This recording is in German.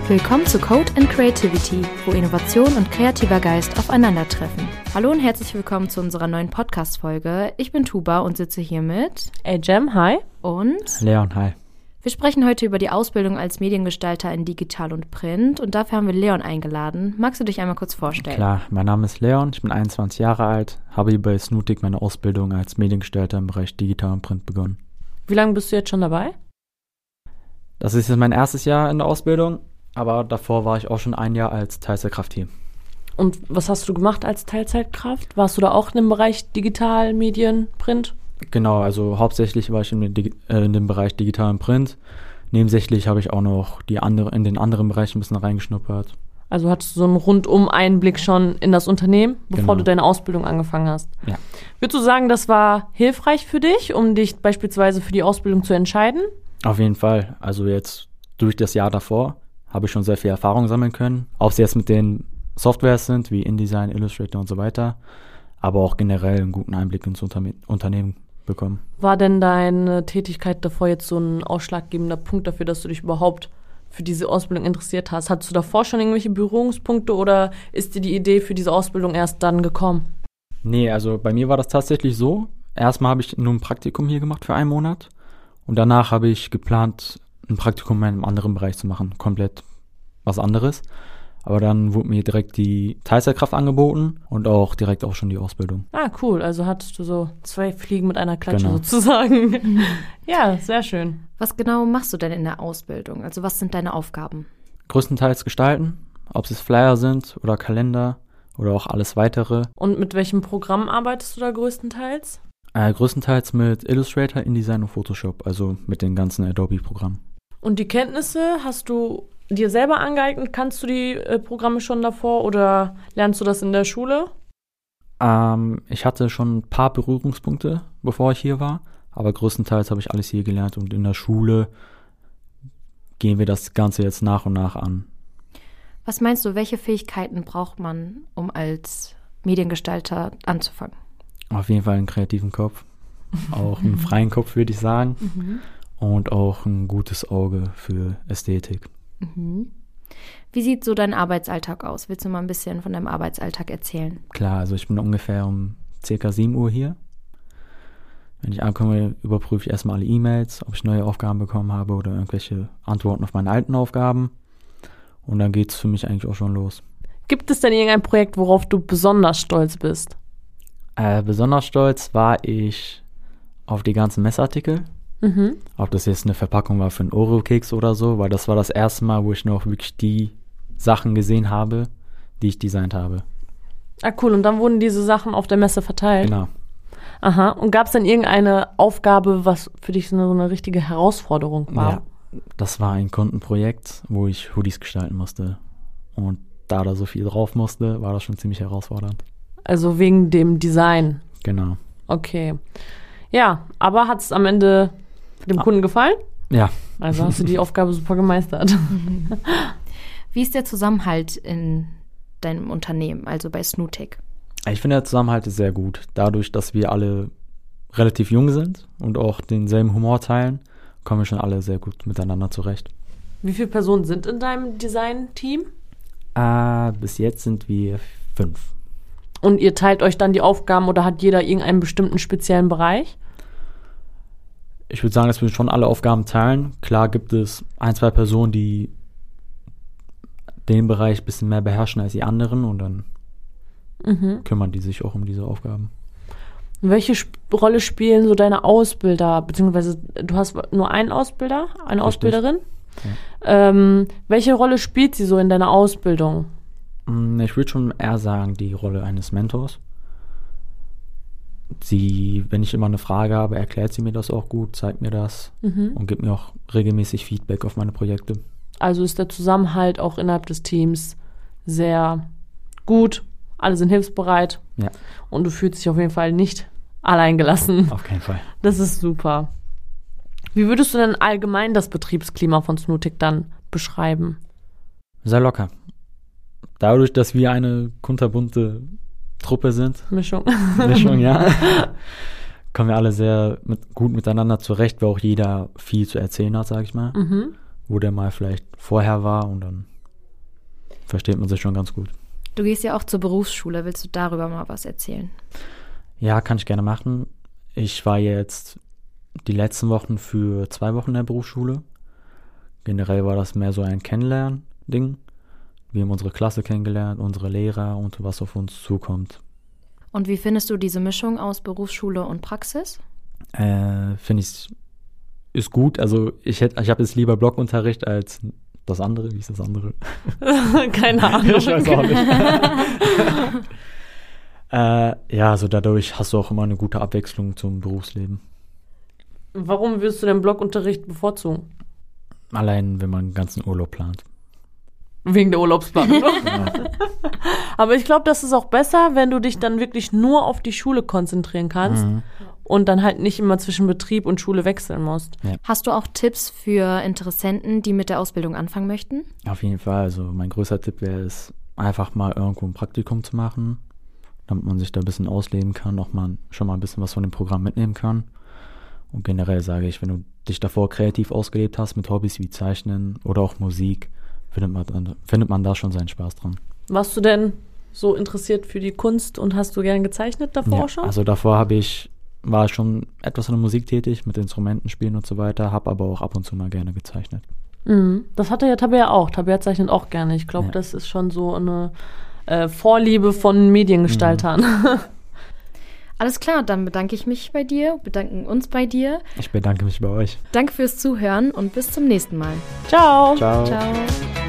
Willkommen zu Code and Creativity, wo Innovation und kreativer Geist aufeinandertreffen. Hallo und herzlich willkommen zu unserer neuen Podcast-Folge. Ich bin Tuba und sitze hier mit Jem, hi. Und Leon, hi. Wir sprechen heute über die Ausbildung als Mediengestalter in Digital und Print und dafür haben wir Leon eingeladen. Magst du dich einmal kurz vorstellen? Klar, mein Name ist Leon, ich bin 21 Jahre alt, habe hier bei Snootic meine Ausbildung als Mediengestalter im Bereich Digital und Print begonnen. Wie lange bist du jetzt schon dabei? Das ist jetzt mein erstes Jahr in der Ausbildung, aber davor war ich auch schon ein Jahr als Teilzeitkraft hier. Und was hast du gemacht als Teilzeitkraft? Warst du da auch im Bereich Digital, Medien, Print? Genau, also hauptsächlich war ich in dem Bereich Digital und Print. Nebensächlich habe ich auch noch in den anderen Bereichen ein bisschen reingeschnuppert. Also hattest du so einen Rundum-Einblick schon in das Unternehmen, bevor du deine Ausbildung angefangen hast. Ja. Würdest du sagen, das war hilfreich für dich, um dich beispielsweise für die Ausbildung zu entscheiden? Auf jeden Fall. Also jetzt durch das Jahr davor habe ich schon sehr viel Erfahrung sammeln können. Ob es jetzt mit den Softwares sind, wie InDesign, Illustrator und so weiter, aber auch generell einen guten Einblick ins Unternehmen bekommen. War denn deine Tätigkeit davor jetzt so ein ausschlaggebender Punkt dafür, dass du dich überhaupt für diese Ausbildung interessiert hast? Hattest du davor schon irgendwelche Berührungspunkte oder ist dir die Idee für diese Ausbildung erst dann gekommen? Nee, also bei mir war das tatsächlich so. Erstmal habe ich nur ein Praktikum hier gemacht für einen Monat und danach habe ich geplant, ein Praktikum in einem anderen Bereich zu machen, komplett was anderes. Aber dann wurde mir direkt die Teilzeitkraft angeboten und auch direkt auch schon die Ausbildung. Ah, cool. Also hattest du so 2 Fliegen mit einer Klatsche sozusagen. Ja, sehr schön. Was genau machst du denn in der Ausbildung? Also was sind deine Aufgaben? Größtenteils gestalten, ob es Flyer sind oder Kalender oder auch alles weitere. Und mit welchem Programm arbeitest du da größtenteils? Größtenteils mit Illustrator, InDesign und Photoshop, also mit den ganzen Adobe-Programmen. Und die Kenntnisse hast du dir selber angeeignet? Kannst du die Programme schon davor oder lernst du das in der Schule? Ich hatte schon ein paar Berührungspunkte, bevor ich hier war, aber größtenteils habe ich alles hier gelernt und in der Schule gehen wir das Ganze jetzt nach und nach an. Was meinst du, welche Fähigkeiten braucht man, um als Mediengestalter anzufangen? Auf jeden Fall einen kreativen Kopf, auch einen freien Kopf, würde ich sagen, und auch ein gutes Auge für Ästhetik. Wie sieht so dein Arbeitsalltag aus? Willst du mal ein bisschen von deinem Arbeitsalltag erzählen? Klar, also ich bin ungefähr um ca. 7 Uhr hier. Wenn ich ankomme, überprüfe ich erstmal alle E-Mails, ob ich neue Aufgaben bekommen habe oder irgendwelche Antworten auf meine alten Aufgaben. Und dann geht es für mich eigentlich auch schon los. Gibt es denn irgendein Projekt, worauf du besonders stolz bist? Besonders stolz war ich auf die ganzen Messartikel. Ob das jetzt eine Verpackung war für einen Oreo-Keks oder so, weil das war das erste Mal, wo ich noch wirklich die Sachen gesehen habe, die ich designt habe. Ah, cool. Und dann wurden diese Sachen auf der Messe verteilt? Genau. Aha. Und gab es denn irgendeine Aufgabe, was für dich so eine richtige Herausforderung war? Ja, das war ein Kundenprojekt, wo ich Hoodies gestalten musste. Und da so viel drauf musste, war das schon ziemlich herausfordernd. Also wegen dem Design? Genau. Okay. Ja, aber hat es am Ende dem Kunden gefallen? Ja. Also hast du die Aufgabe super gemeistert. Wie ist der Zusammenhalt in deinem Unternehmen, also bei Snootic? Ich finde, der Zusammenhalt ist sehr gut. Dadurch, dass wir alle relativ jung sind und auch denselben Humor teilen, kommen wir schon alle sehr gut miteinander zurecht. Wie viele Personen sind in deinem Design-Team? Bis jetzt sind wir 5. Und ihr teilt euch dann die Aufgaben oder hat jeder irgendeinen bestimmten speziellen Bereich? Ich würde sagen, dass wir schon alle Aufgaben teilen. Klar gibt es 1, 2 Personen, die den Bereich ein bisschen mehr beherrschen als die anderen und dann kümmern die sich auch um diese Aufgaben. Welche Rolle spielen so deine Ausbilder, beziehungsweise du hast nur einen Ausbilder, eine Richtig. Ausbilderin? Ja. Welche Rolle spielt sie so in deiner Ausbildung? Ich würde schon eher sagen, die Rolle eines Mentors. Wenn ich immer eine Frage habe, erklärt sie mir das auch gut, zeigt mir das und gibt mir auch regelmäßig Feedback auf meine Projekte. Also ist der Zusammenhalt auch innerhalb des Teams sehr gut, alle sind hilfsbereit und du fühlst dich auf jeden Fall nicht alleingelassen. Auf keinen Fall. Das ist super. Wie würdest du denn allgemein das Betriebsklima von Snootic dann beschreiben? Sehr locker. Dadurch, dass wir eine kunterbunte Truppe sind. Mischung, ja. Kommen wir alle sehr gut miteinander zurecht, weil auch jeder viel zu erzählen hat, sag ich mal. Wo der mal vielleicht vorher war und dann versteht man sich schon ganz gut. Du gehst ja auch zur Berufsschule. Willst du darüber mal was erzählen? Ja, kann ich gerne machen. Ich war jetzt die letzten Wochen für 2 Wochen in der Berufsschule. Generell war das mehr so ein Kennenlernen-Ding. Wir haben unsere Klasse kennengelernt, unsere Lehrer und was auf uns zukommt. Und wie findest du diese Mischung aus Berufsschule und Praxis? Finde ich, ist gut. Also ich habe jetzt lieber Blockunterricht als das andere. Wie ist das andere? Keine Ahnung. Ich weiß auch nicht. Ja, also dadurch hast du auch immer eine gute Abwechslung zum Berufsleben. Warum würdest du den Blockunterricht bevorzugen? Allein, wenn man einen ganzen Urlaub plant. Wegen der Urlaubsplanung. Ja. Aber ich glaube, das ist auch besser, wenn du dich dann wirklich nur auf die Schule konzentrieren kannst und dann halt nicht immer zwischen Betrieb und Schule wechseln musst. Ja. Hast du auch Tipps für Interessenten, die mit der Ausbildung anfangen möchten? Auf jeden Fall. Also mein größter Tipp wäre es, einfach mal irgendwo ein Praktikum zu machen, damit man sich da ein bisschen ausleben kann, auch mal schon mal ein bisschen was von dem Programm mitnehmen kann. Und generell sage ich, wenn du dich davor kreativ ausgelebt hast mit Hobbys wie Zeichnen oder auch Musik, findet man da schon seinen Spaß dran. Warst du denn so interessiert für die Kunst und hast du gern gezeichnet davor auch schon? Also davor war ich schon etwas in der Musik tätig, mit Instrumenten spielen und so weiter, habe aber auch ab und zu mal gerne gezeichnet. Mhm. Das hatte ja Tabea auch. Tabea zeichnet auch gerne. Ich glaube, das ist schon so eine Vorliebe von Mediengestaltern. Alles klar, dann bedanke ich mich bei dir, bedanken uns bei dir. Ich bedanke mich bei euch. Danke fürs Zuhören und bis zum nächsten Mal. Ciao. Ciao. Ciao.